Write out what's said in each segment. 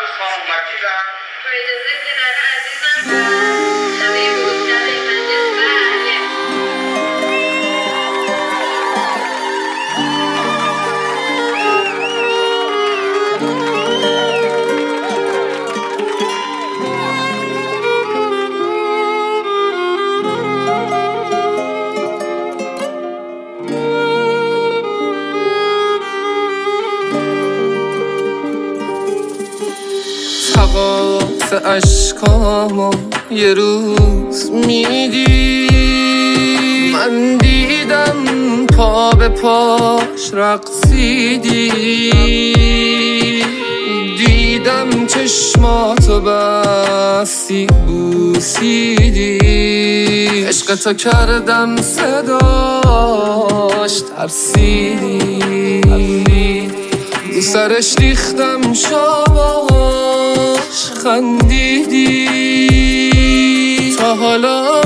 خانم وکیلم. با اجازه کنار عزیزم همه مشتری مجلس بله. تقاس عشقامو یه روز میدی، من دیدم پا به پاش رقصیدی، دیدم چشماتو بستی بوسیدی، عشقتو کردم صداش ترسیدی، رو سرش ریختم شاباش خندیدی، تا حالا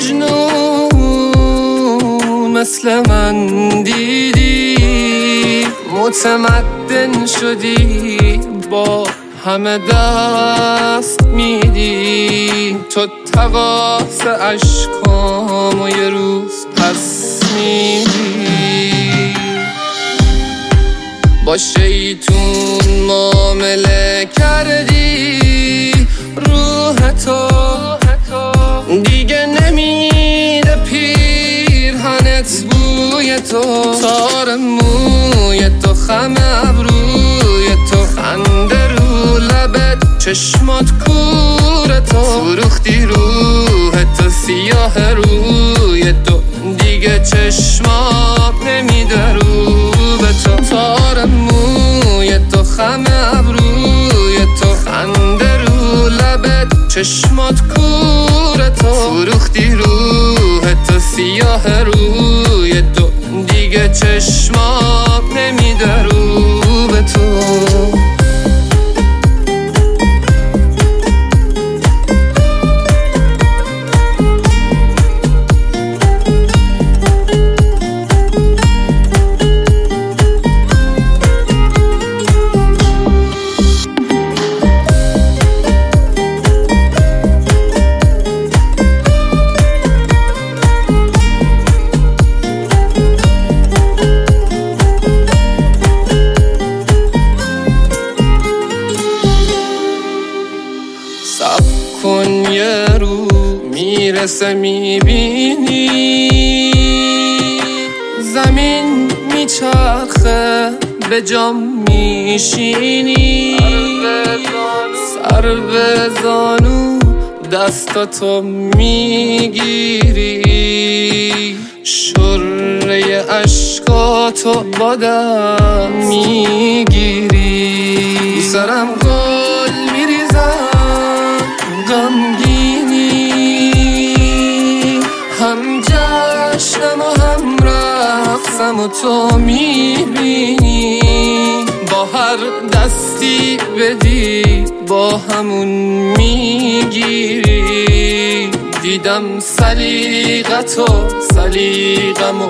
مجنون مثل من دیدی، متمدن شدی با همه دست میدی، تو تقاس عشقامو یه روز پس میدی، با شیطون معامله کردی، روح تو دیگه نمیده پیرهنت بوی تو، تار موی تو خم ابروی تو، خنده رو لبت چشمات کور تو، فروختی روح تو سیاه روی تو، دیگه چشمات نمیده رو به تو، تار موی تو خم ابروی تو، خنده رو لبت چشمات کور تو، فروختی روح تو سیاه روی تو، دیگه چشمات نمیده رو به تو. صبر کن یه رو میرسه میبینی، زمین میچرخه به جام میشینی، سر به زانو دستاتو میگیری، شره عشقاتو با دم میگیری، سرم گل میریزم غمگینی، هم جشنم و هم رقصم و تو میبینی، با هر دستی بدی با همون میگیری، دیدم سلیقتو سلیقمو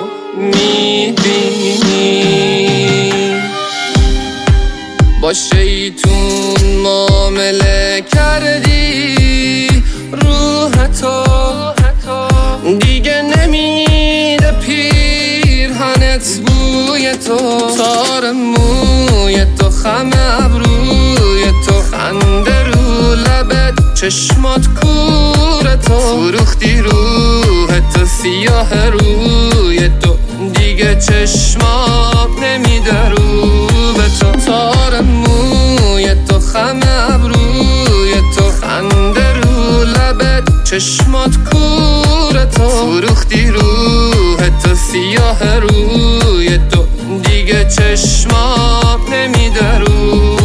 میبینی، با شیطون معامله کردی، روح تو دیگه نمیده پیرهنت بوی تو، تار موی تو خم ابروی تو، خنده رو لبت چشمات کور تو، فروختی روح تو سیاه روی تو، دیگه چشمات نمیده رو به تو، تار موی تو خم ابروی تو، خنده رو لبت چشمات کور تو، فروختی روح تو سیاه روی تو، دیگه چشمات نمیده رو